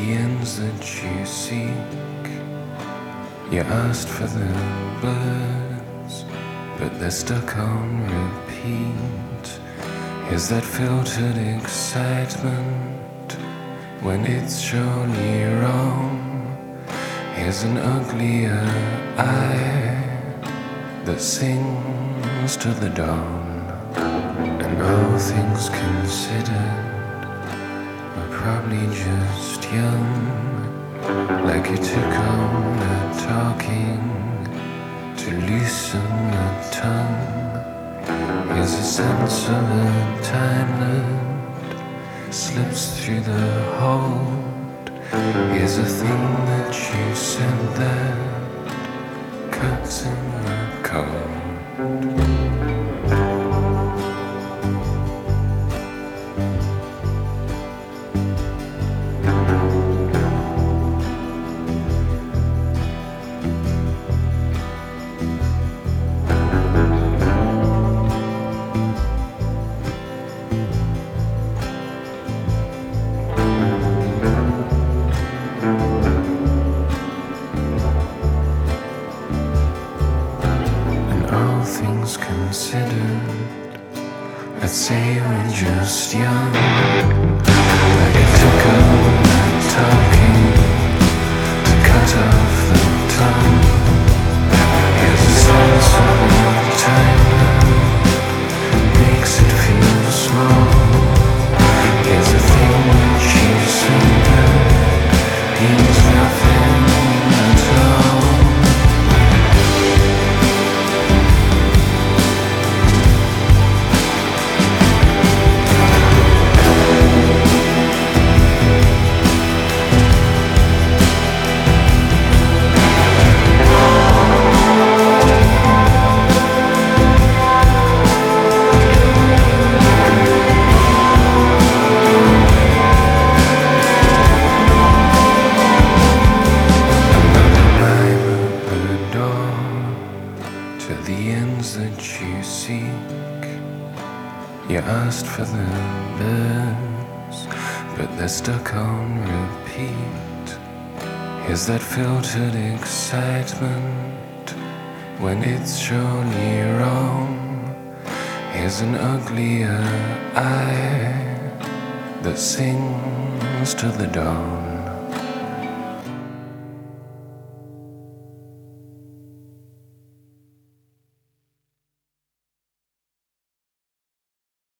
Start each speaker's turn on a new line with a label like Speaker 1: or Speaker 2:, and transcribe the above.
Speaker 1: ends that you seek. You asked for the birds, but they're stuck on repeat. Is that filtered excitement when it's surely wrong? Here's an uglier eye that sings to the dawn. And all things considered, we're probably just young. Like it took on the talking to loosen the tongue. Here's a sense of a time that slips through the hold. Here's a thing that you said that cuts in the cold. Things considered, I'd say we're just young. Like it took all that talking to cut off the tongue. Here's a sense of the time that makes it feel small. Here's a thing that you said that means nothing at all. To the ends that you seek. You asked for the birds, but they're stuck on repeat. Is that filtered excitement when it's surely wrong? Here's an uglier eye that sings to the dawn.